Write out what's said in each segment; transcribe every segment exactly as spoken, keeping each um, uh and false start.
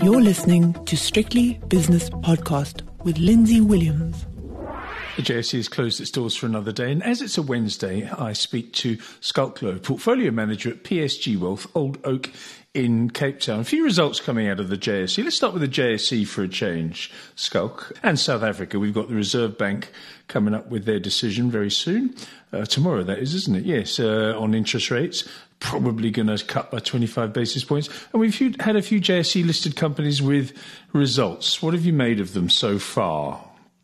You're listening to Strictly Business Podcast with Lindsay Williams. The J S E has closed its doors for another day, and as it's a Wednesday, I speak to Schalk Louw, Portfolio Manager at P S G Wealth, Old Oak in Cape Town. A few results coming out of the J S E. Let's start with the J S E for a change, Schalk. And South Africa, we've got the Reserve Bank coming up with their decision very soon. Uh, tomorrow, that is, isn't it? Yes, uh, on interest rates. Probably going to cut by twenty-five basis points. And we've had a few J S E-listed companies with results. What have you made of them so far?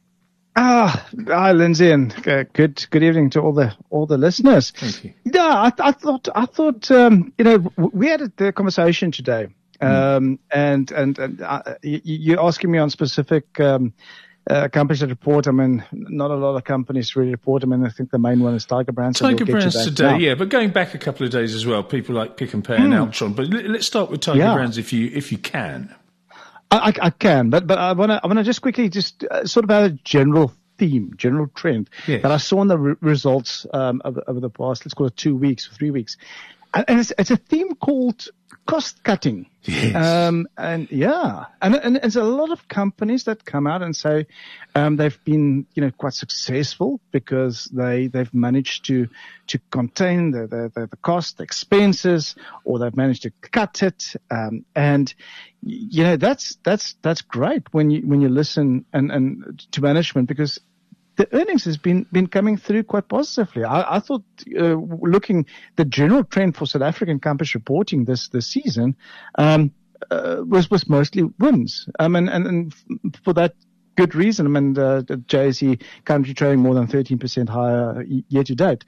Ah, hi, Lindsay, and uh, good good evening to all the all the listeners. Thank you. Yeah, I, I thought I thought um, you know we had a, a conversation today, um, mm. and and and uh, you, you're asking me on specific um, uh, companies that report. I mean, not a lot of companies really report. I mean, I think the main one is Tiger Brands. So Tiger we'll Brands to today, now. yeah, but going back a couple of days as well, people like Pick and Pay mm. and Altron. But let, let's start with Tiger yeah. Brands if you if you can. I, I can, but but I want to I want to just quickly just uh, sort of have a general theme, general trend yes. that I saw in the re- results um, over, over the past, let's call it two weeks or three weeks, and, and it's, it's a theme called cost cutting. Yes. Um, and yeah, and, and there's a lot of companies that come out and say um, they've been, you know, quite successful because they they've managed to to contain the the, the, the cost, the expenses, or they've managed to cut it. Um, and you know, that's that's that's great when you when you listen and and to management, because the earnings has been, been coming through quite positively. I, I thought, uh, looking the general trend for South African companies reporting this, this season, um, uh, was, was mostly wins. Um, and, and, and for that good reason, I mean, the, the J S E currently trading more than thirteen percent higher year to date.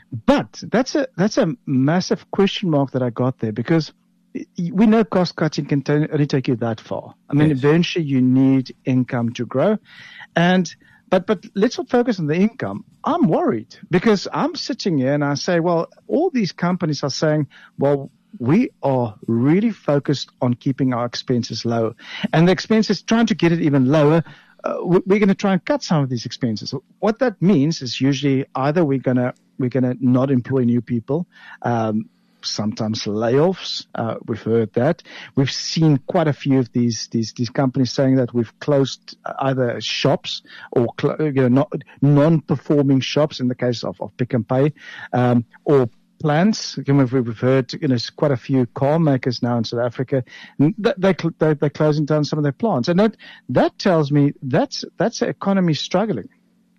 But that's a, that's a massive question mark that I got there, because we know cost cutting can t- only take you that far. I mean, yes. eventually you need income to grow. And, But but let's not focus on the income. I'm worried because I'm sitting here and I say, well, all these companies are saying, well, we are really focused on keeping our expenses low. And the expenses, trying to get it even lower, uh, we're going to try and cut some of these expenses. What that means is usually either we're going to we're going to not employ new people, um, sometimes layoffs. Uh, we've heard that. We've seen quite a few of these, these, these companies saying that we've closed either shops or, you know, not, non-performing shops in the case of, of Pick and Pay, um, or plants. You know, we've heard, you know, quite a few car makers now in South Africa. They, they, they're closing down some of their plants. And that, that tells me that's, that's the economy struggling.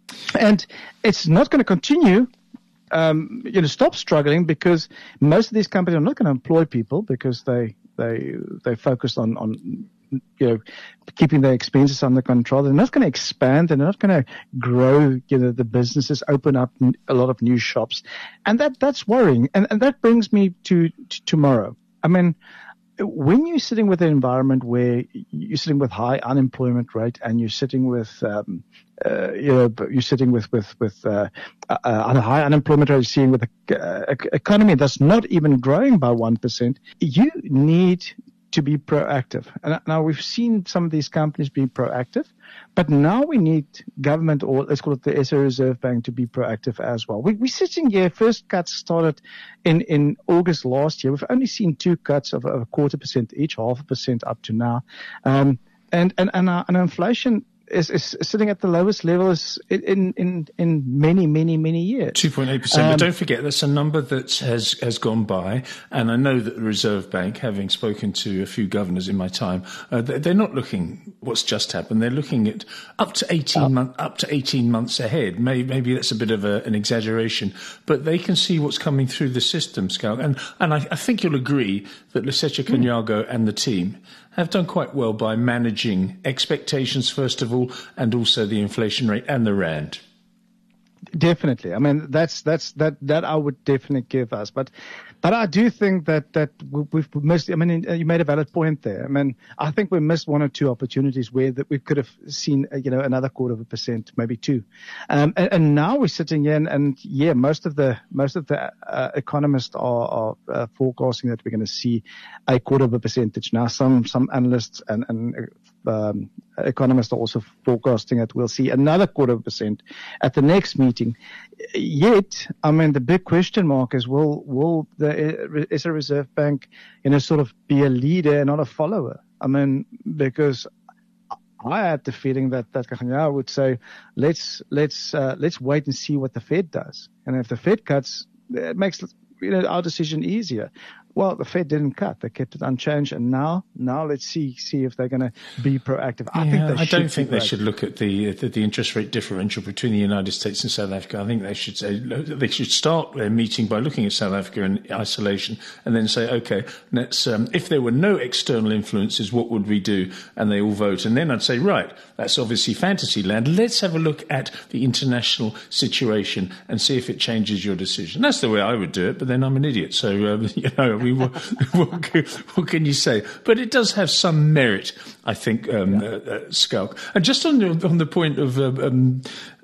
And it's not going to continue. Um, you know, stop struggling, because most of these companies are not going to employ people because they they they focus on on you know keeping their expenses under control. They're not going to expand. They're not going to grow. You know, the businesses open up a lot of new shops, and that that's worrying. And and that brings me to, to tomorrow. I mean, when you're sitting with an environment where you're sitting with high unemployment rate and you're sitting with, um, uh, you know, you're sitting with, with, with, uh, uh, a high unemployment rate, you're seeing with an uh, economy that's not even growing by one percent, you need to be proactive. And now we've seen some of these companies being proactive, but now we need government, or let's call it the S A Reserve Bank, to be proactive as well. We, we're sitting here, first cuts started in, in August last year. We've only seen two cuts of a quarter percent each, half a percent up to now. Um, and, and, and, our, and inflation is, is sitting at the lowest levels in, in, in many, many, many years. two point eight percent. Um, but don't forget, that's a number that has, has gone by. And I know that the Reserve Bank, having spoken to a few governors in my time, uh, they're not looking what's just happened. They're looking at up to eighteen, uh, month, up to eighteen months ahead. Maybe, maybe that's a bit of a, an exaggeration, but they can see what's coming through the system, Schalk. And, and I, I think you'll agree that Lesetja Kganyago and the team have done quite well by managing expectations, first of all, and also the inflation rate and the rand. Definitely. I mean, that's, that's, that, that I would definitely give us. But, but I do think that, that we've missed, I mean, you made a valid point there. I mean, I think we missed one or two opportunities where that we could have seen, you know, another quarter of a percent, maybe two. Um, and, and now we're sitting here and, and yeah, most of the, most of the uh, economists are, are uh, forecasting that we're going to see a quarter of a percentage. Now, some, some analysts and, and, um, economists are also forecasting that we'll see another quarter of a percent at the next meeting. Yet, I mean, the big question mark is, will, will the S A Reserve Bank, you know, sort of be a leader and not a follower? I mean, because I had the feeling that that Kaganya would say, let's let's uh, let's wait and see what the Fed does, and if the Fed cuts, it makes you know our decision easier. Well, the Fed didn't cut; they kept it unchanged, and now now let's see see if they're going to be proactive. I yeah, think they I should don't think be they should look at the, the the interest rate differential between the United States and South Africa. I think they should say they should start their meeting by looking at South Africa in isolation, and then say, okay, let's um, if there were no external influences, what would we do? And they all vote, and then I'd say, right, that's obviously fantasy land. Let's have a look at the international situation and see if it changes your decision. That's the way I would do it, but then I'm an idiot, so um, you know. We, what, what can you say? But it does have some merit, I think, um, yeah. uh, uh, Schalk. And just on the, on the point of uh, um,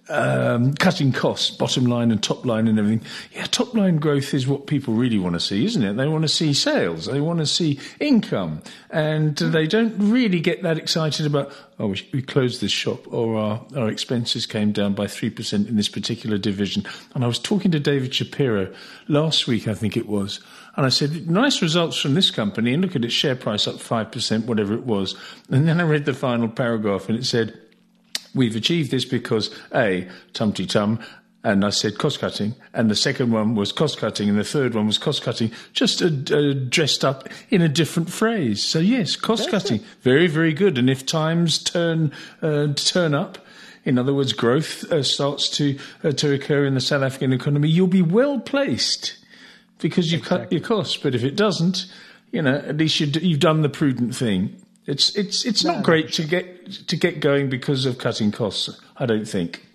um, cutting costs, bottom line and top line and everything, yeah, top line growth is what people really want to see, isn't it? They want to see sales, they want to see income, and uh, they don't really get that excited about, oh, we, we closed this shop, or our, our expenses came down by three percent in this particular division. And I was talking to David Shapiro last week, I think it was, and I said, nice results from this company, and look at its share price up five percent, whatever it was. And then I read the final paragraph, and it said, we've achieved this because, A, tum-ti-tum, and I said cost-cutting, and the second one was cost-cutting, and the third one was cost-cutting, just uh, uh, dressed up in a different phrase. So, yes, cost-cutting, very, very good. And if times turn uh, turn up, in other words, growth uh, starts to uh, to occur in the South African economy, you'll be well-placed because you've exactly. cut your costs. But if it doesn't, you know, at least you you've done the prudent thing. It's it's it's no, not great to get to get going because of cutting costs, I don't think.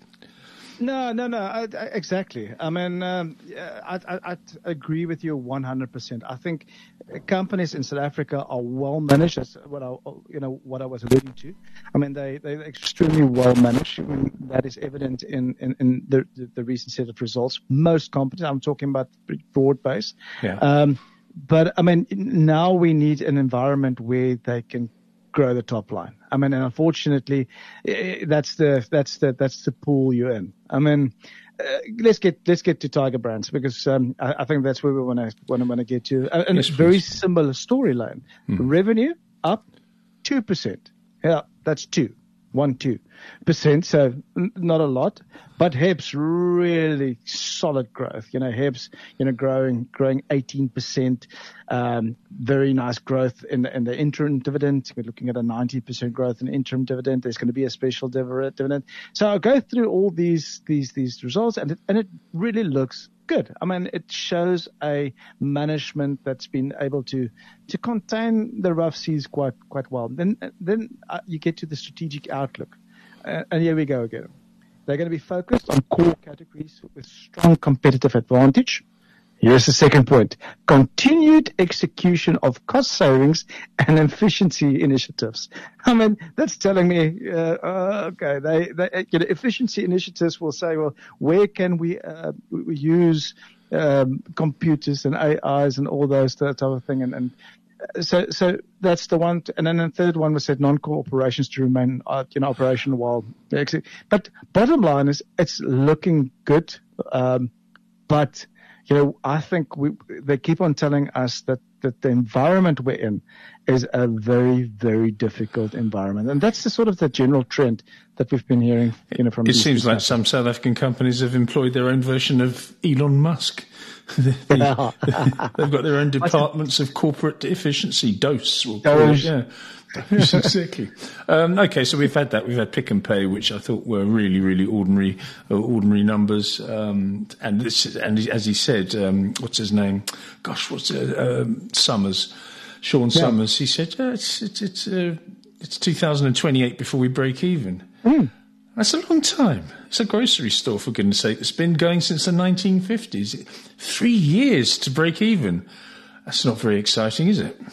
No, no, no, I, I, exactly. I mean, um, I, I, I agree with you one hundred percent. I think companies in South Africa are well managed. That's what I, you know, what I was alluding to. I mean, they they're extremely well managed. I mean, that is evident in in, in the, the the recent set of results. Most companies, I'm talking about broad base. Yeah. Um, but I mean, now we need an environment where they can grow the top line. I mean, and unfortunately, that's the that's the that's the pool you're in. I mean, uh, let's get let's get to Tiger Brands because um, I, I think that's where we want to want to get to. Uh, and yes, it's a very please. similar storyline. Hmm. Revenue up two percent. Yeah, that's two, one two percent. So n- not a lot, but H E B S really solid growth. You know, H E B S, you know, growing growing eighteen percent. Um, very nice growth in the, in the interim dividend. We're looking at a ninety percent growth in interim dividend. There's going to be a special dividend. So I'll go through all these these these results, and it, and it really looks good. I mean, it shows a management that's been able to to contain the rough seas quite quite well. Then then uh, you get to the strategic outlook, uh, and here we go again. They're going to be focused on core categories with strong competitive advantage. Here's the second point. Continued execution of cost savings and efficiency initiatives. I mean, that's telling me, uh, uh, okay, they, they, you know, efficiency initiatives will say, well, where can we, uh, we use, um, computers and A Is and all those type of thing. And, and so, so that's the one. And then the third one was said non-core operations to remain, uh, you know, operational while, but bottom line is it's looking good. Um, but, you know, I think we, they keep on telling us that, that the environment we're in is a very, very difficult environment. And that's the sort of the general trend that we've been hearing, you know, from It seems like some South African companies have employed their own version of Elon Musk. they, they've got their own departments of corporate efficiency, DOS. We'll call it, yeah. Exactly. Um, okay, so we've had that. We've had Pick and Pay, which I thought were really, really ordinary, uh, ordinary numbers. Um, and this, and as he said, um, what's his name? Gosh, what's it? Um, Summers, Sean yeah. Summers. He said oh, it's it's it's uh, it's two thousand twenty-eight before we break even. Mm. That's a long time. It's a grocery store, for goodness sake. It's been going since the nineteen fifties. Three years to break even. That's not very exciting, is it?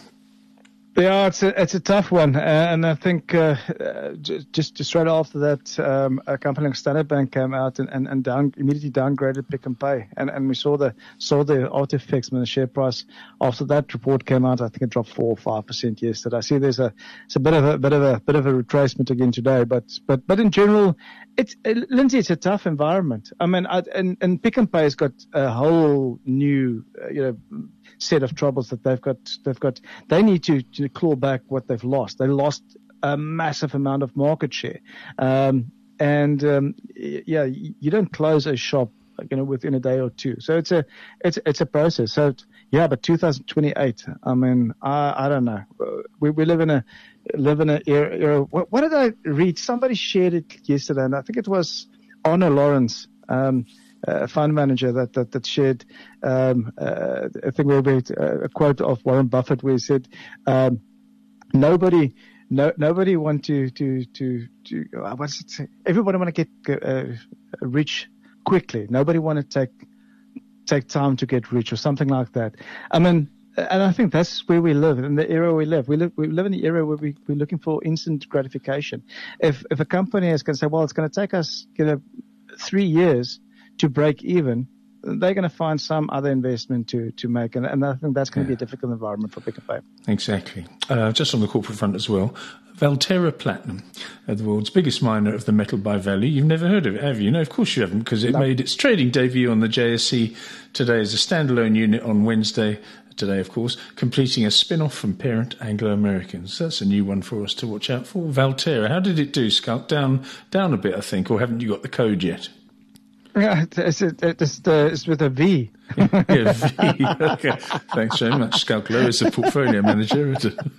Yeah, it's a, it's a tough one. Uh, and I think, uh, uh, just, just straight after that, um, a company like Standard Bank came out and, and, and down, immediately downgraded Pick and Pay. And, and we saw the, saw the artifacts when the share price after that report came out. I think it dropped four or five percent yesterday. I see there's a, it's a bit of a, bit of a, bit of a retracement again today. But, but, but in general, it's, uh, Lindsay, it's a tough environment. I mean, I, and, and Pick and Pay has got a whole new, uh, you know, set of troubles that they've got. They've got. They need to, to claw back what they've lost. They lost a massive amount of market share, um, and um, yeah, you don't close a shop, you know, within a day or two. So it's a it's it's a process. So yeah, but two thousand twenty-eight. I mean, I I don't know. We we live in a live in an era. era what, what did I read? Somebody shared it yesterday, and I think it was Honor Lawrence. Um, a fund manager that, that, that shared, um, uh, I think we read a quote of Warren Buffett where he said, um, nobody, no, nobody want to, to, to, to, uh, what's it say? Everybody want to get, uh, rich quickly. Nobody want to take, take time to get rich or something like that. I mean, and I think that's where we live, in the era we live. We live, we live in the era where we, we're looking for instant gratification. If, if a company is going to say, well, it's going to take us, you know, three years to break even, they're going to find some other investment to, to make. And, and I think that's going to yeah. be a difficult environment for Pick n Pay. Exactly. Uh, just on the corporate front as well, Valterra Platinum, uh, the world's biggest miner of the metal by value. You've never heard of it, have you? No, of course you haven't, because it no. made its trading debut on the J S E today as a standalone unit on Wednesday. Today, of course, completing a spin-off from parent Anglo Americans. That's a new one for us to watch out for. Valterra, how did it do, Skulk? Down, down a bit, I think, or haven't you got the code yet? Yeah, it's, it's, it's, it's with a V. Yeah, yeah, V. Okay. Thanks very much, Skulk Lowe is a portfolio manager.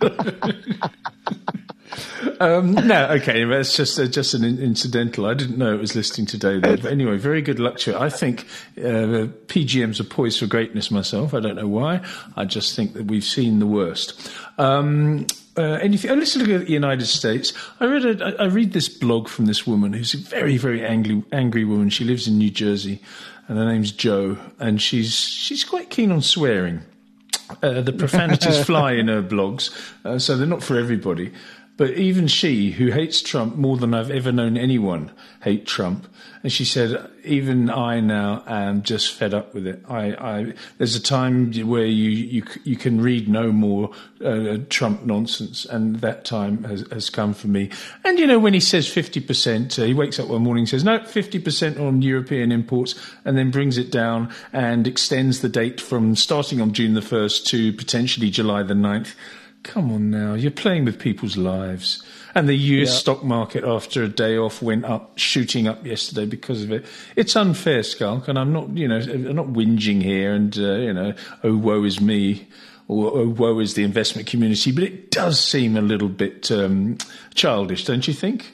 um, no, okay, that's just uh, just an in- incidental. I didn't know it was listing today, though. But anyway, very good luck to it. I think uh, P G Ms are poised for greatness myself. I don't know why. I just think that we've seen the worst. Um, Uh, anything? Oh, let's look at the United States. I read a, I read this blog from this woman who's a very, very angry, angry woman. She lives in New Jersey, and her name's Jo, and she's she's quite keen on swearing. Uh, the profanities fly in her blogs, uh, so they're not for everybody. But even she, who hates Trump more than I've ever known anyone hate Trump, and she said, even I now am just fed up with it. I, I there's a time where you you, you can read no more uh, Trump nonsense, and that time has, has come for me. And, you know, when he says fifty percent, uh, he wakes up one morning and says, no, fifty percent on European imports, and then brings it down and extends the date from starting on June the first to potentially July the ninth. Come on now, you're playing with people's lives. And the U S yeah. stock market, after a day off, went up, shooting up yesterday because of it. It's unfair, Skulk, and I'm not, you know, I'm not whinging here and, uh, you know, oh, woe is me, or oh, woe is the investment community, but it does seem a little bit um, childish, don't you think?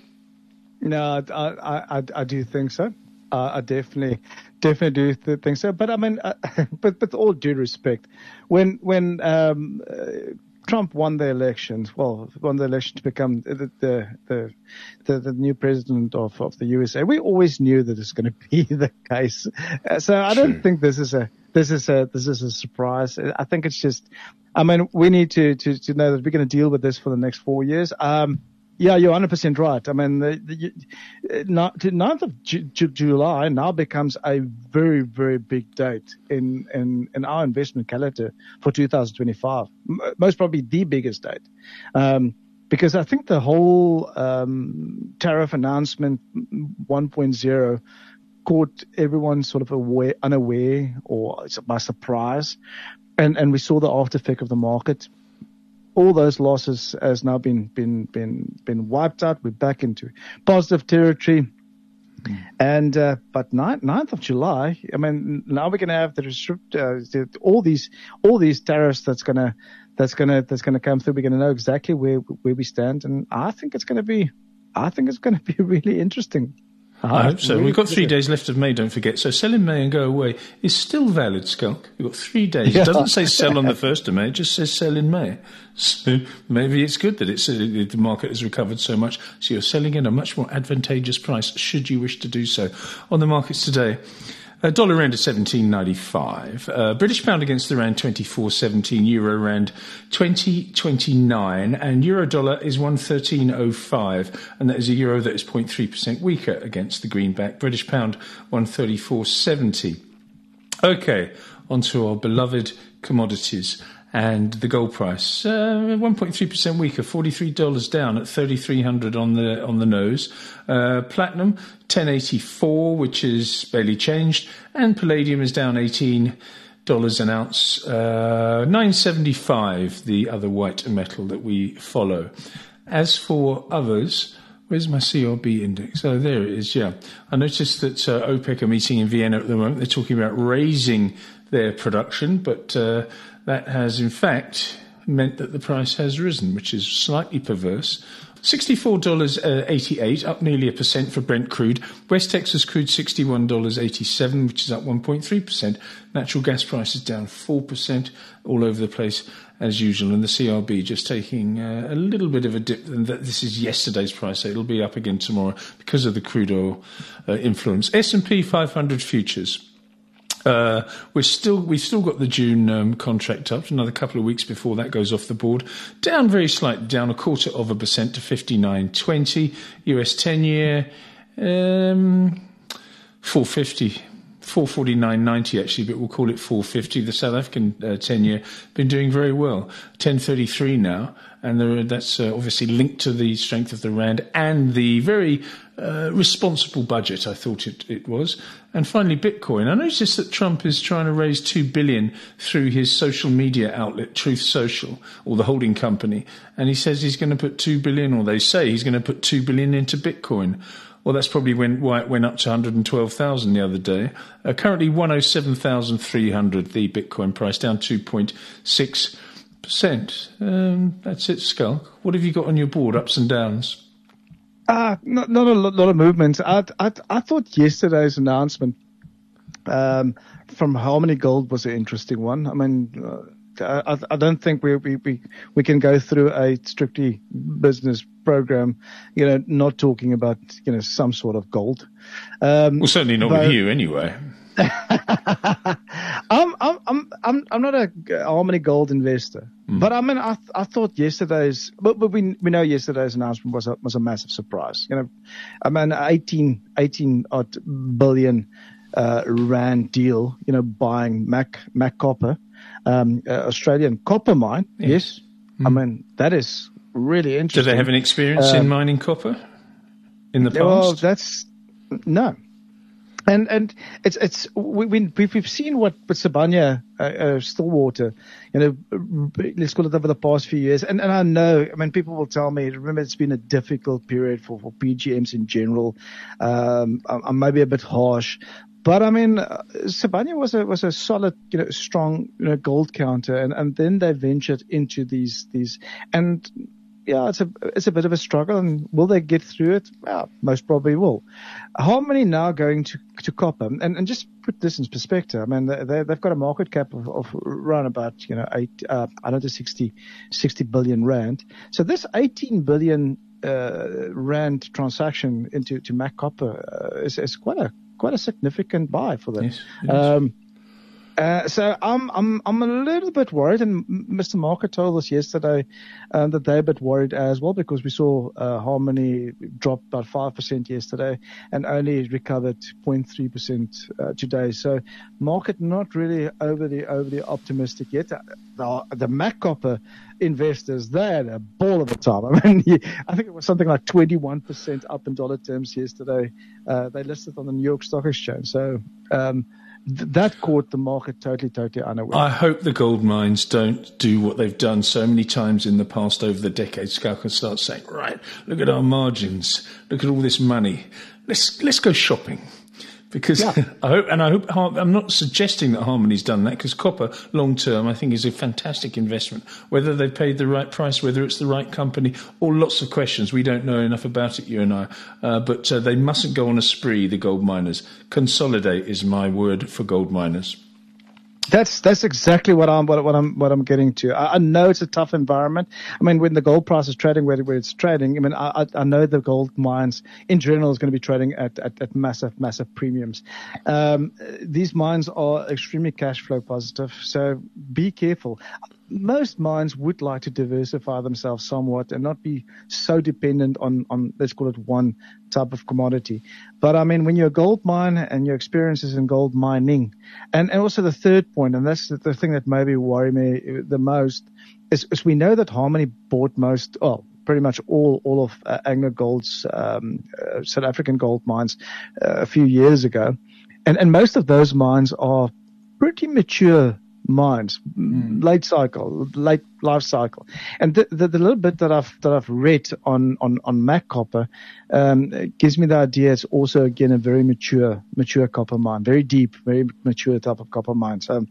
No, I, I, I do think so. Uh, I definitely, definitely do th- think so. But I mean, uh, but with all due respect, when when um, uh, Trump won the elections, well, won the election to become the the the, the, the new president of, of the U S A. We always knew that it's going to be the case. Uh, so I don't True. think this is a this is a this is a surprise. I think it's just, I mean, we need to to, to know that we're going to deal with this for the next four years. Um, Yeah, you're one hundred percent right. I mean, the, the ninth of Ju- Ju- July now becomes a very, very big date in, in, in our investment calendar for two thousand twenty-five. M- most probably the biggest date. Um, because I think the whole um, tariff announcement one point oh caught everyone sort of aware, unaware or by surprise. And, and we saw the after effect of the market. All those losses has now been been been been wiped out. We're back into positive territory, mm. and uh, but ninth of July. I mean, now we're going to have the restrict uh, the, all these all these tariffs that's gonna that's gonna that's gonna come through. We're going to know exactly where where we stand, and I think it's going to be I think it's going to be really interesting. I hope so. Really We've got three days left of May, don't forget. So sell in May and go away is still valid, Skulk. We've got three days. Yeah. It doesn't say sell on the first of May. It just says sell in May. So maybe it's good that it's, uh, the market has recovered so much. So you're selling in a much more advantageous price, should you wish to do so. On the markets today, Uh, dollar rand at seventeen ninety-five. Uh, British pound against the rand twenty-four seventeen. Euro rand twenty twenty-nine. And euro dollar is one thirteen oh five. And that is a euro that is zero point three percent weaker against the greenback. British pound one thirty-four seventy. Okay, on to our beloved commodities. And the gold price, uh, one point three percent weaker, forty-three dollars down at thirty-three hundred on the on the nose. Uh, platinum, ten eighty-four, which is barely changed. And palladium is down eighteen dollars an ounce, uh, nine seventy-five, the other white metal that we follow. As for others, where's my C R B index? Oh, there it is, yeah. I noticed that uh, OPEC are meeting in Vienna at the moment. They're talking about raising their production, but uh, that has, in fact, meant that the price has risen, which is slightly perverse. sixty-four dollars and eighty-eight cents, up nearly a percent for Brent crude. West Texas crude, sixty-one dollars and eighty-seven cents, which is up one point three percent. Natural gas prices down four percent, all over the place as usual. And the C R B just taking uh, a little bit of a dip. And that, this is yesterday's price, so it'll be up again tomorrow because of the crude oil uh, influence. S and P five hundred futures. Uh, we're still, we've still got the June um, contract up, another couple of weeks before that goes off the board. Down very slightly, down a quarter of a percent to fifty-nine twenty. U S ten year, um, four fifty, four forty-nine ninety actually, but we'll call it four fifty. The South African uh, ten year been doing very well, ten thirty-three now, and there, that's uh, obviously linked to the strength of the rand and the very uh, responsible budget, I thought it, it was. And finally, Bitcoin. I noticed that Trump is trying to raise two billion dollars through his social media outlet, Truth Social, or the holding company. And he says he's going to put two billion dollars, or they say he's going to put two billion dollars into Bitcoin. Well, that's probably when, why it went up to one hundred twelve thousand the other day. Uh, currently one hundred seven thousand three hundred, the Bitcoin price, down two point six percent. Um, that's it, Skulk. What have you got on your board, ups and downs? Uh, not, not a lot, lot of movement. I, I, I thought yesterday's announcement um, from Harmony Gold was an interesting one. I mean, uh, I, I don't think we, we, we, we can go through a strictly business program, you know, not talking about, you know, some sort of gold. Um, well, certainly not but, with you anyway. I'm, I'm, I'm, I'm, I'm not a Harmony Gold investor, mm. but I mean, I, I thought yesterday's, but, but we, we know yesterday's announcement was a, was a massive surprise. You know, I mean, eighteen, eighteen odd billion, uh, rand deal, you know, buying Mac, Mac Copper, um, uh, Australian copper mine. Yes. yes. Mm. I mean, that is really interesting. Do they have an experience um, in mining copper in the past? Well, that's, no. And and it's it's we, we we've seen what what Sibanye uh, uh, Stillwater, you know, let's call it over the past few years. And and I know, I mean, people will tell me, remember, it's been a difficult period for for P G Ms in general. Um, I, I may be a bit harsh, but I mean, uh, Sibanye was a was a solid, you know, strong, you know, gold counter, and and then they ventured into these these and. Yeah, it's a it's a bit of a struggle, and will they get through it? Well, most probably will. Harmony now going to to copper, and and just put this in perspective. I mean, they they've got a market cap of, of around about, you know, eight uh, I don't know sixty sixty billion rand. So this eighteen billion uh, rand transaction into to Mac Copper uh, is is quite a quite a significant buy for them. Yes, um, Uh, so I'm I'm I'm a little bit worried, and Mister Market told us yesterday um, that they're a bit worried as well, because we saw uh, Harmony drop about five percent yesterday and only recovered zero point three percent uh, today. So market not really overly overly optimistic yet. The, the Mac Copper investors, they had a ball of a time. I mean, I think it was something like twenty-one percent up in dollar terms yesterday. Uh, they listed on the New York Stock Exchange. So. Um, That caught the market totally, totally unaware. I hope the gold mines don't do what they've done so many times in the past over the decades. Scout can start saying, right, look at our margins, look at all this money. Let's let's go shopping. Because yeah. I hope, and I hope, I'm not suggesting that Harmony's done that, because copper, long term, I think is a fantastic investment. Whether they paid the right price, whether it's the right company, all lots of questions. We don't know enough about it, you and I. Uh, but uh, they mustn't go on a spree, the gold miners. Consolidate is my word for gold miners. That's that's exactly what I'm what, what I'm what I'm getting to. I, I know it's a tough environment. I mean, when the gold price is trading where, where it's trading, I mean, I, I know the gold mines in general is going to be trading at, at, at massive massive premiums. Um, these mines are extremely cash flow positive, so be careful. Most mines would like to diversify themselves somewhat and not be so dependent on, on, let's call it, one type of commodity. But I mean, when you're a gold miner and your experience is in gold mining, and, and also the third point, and that's the, the thing that maybe worry me the most, is, is we know that Harmony bought most, oh, pretty much all, all of uh, Anglo Gold's, um, uh, South African gold mines uh, a few years ago. And, and most of those mines are pretty mature mines, mm. late cycle, late life cycle. And the, the, the little bit that I've that I've read on on on Mac Copper um, gives me the idea it's also again a very mature mature copper mine, very deep, very mature type of copper mine. So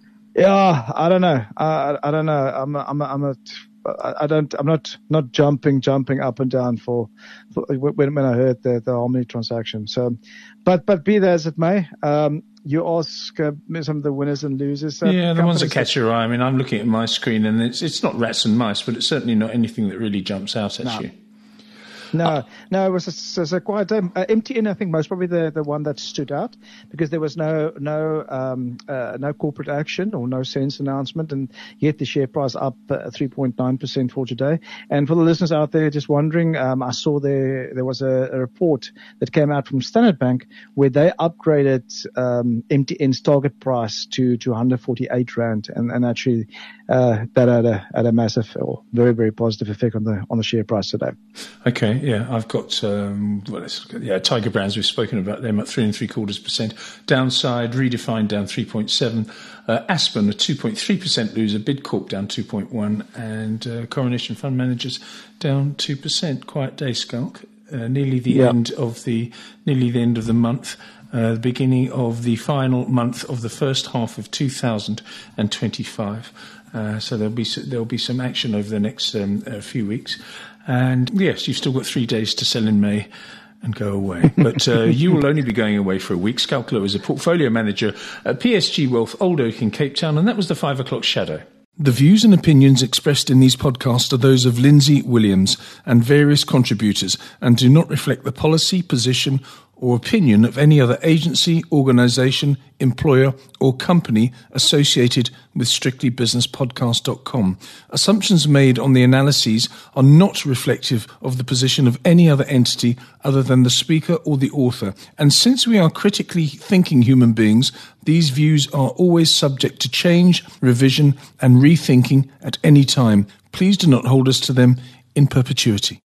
yeah, I don't know, I I don't know. I'm a, I'm a, I'm a I don't. I'm not not jumping, jumping up and down for, for when when I heard the the Harmony transaction. So, but but be that as it may, um, you ask uh, some of the winners and losers. Uh, yeah, the ones that catch your eye. I mean, I'm looking at my screen, and it's it's not rats and mice, but it's certainly not anything that really jumps out at no. you. No, uh, no, it was a, it was a quiet time. Uh, M T N, I think, most probably the, the one that stood out because there was no no um, uh, no corporate action or no SENS announcement, and yet the share price up uh, three point nine percent for today. And for the listeners out there just wondering, um, I saw there there was a, a report that came out from Standard Bank where they upgraded um, M T N's target price to to one hundred forty-eight rand, and, and actually uh, that had a had a massive or very very positive effect on the on the share price today. Okay. Yeah, I've got um, well, let's look at, yeah, Tiger Brands. We've spoken about them at three and three quarters percent downside. Redefined down three point seven. Uh, Aspen a two point three percent loser. Bidcorp down two point one, and uh, Coronation Fund Managers down two percent. Quiet day, Skulk. Uh, nearly the yeah. end of the nearly the end of the month. Uh, the beginning of the final month of the first half of two thousand twenty-five. Uh, so there'll be there'll be some action over the next um, uh, few weeks. And yes, you've still got three days to sell in May and go away. But uh, you will only be going away for a week. Skulk is a portfolio manager at P S G Wealth, Old Oak in Cape Town, and that was the five o'clock shadow. The views and opinions expressed in these podcasts are those of Lindsay Williams and various contributors and do not reflect the policy, position, or opinion of any other agency, organisation, employer, or company associated with strictly business podcast dot com. Assumptions made on the analyses are not reflective of the position of any other entity other than the speaker or the author. And since we are critically thinking human beings, these views are always subject to change, revision, and rethinking at any time. Please do not hold us to them in perpetuity.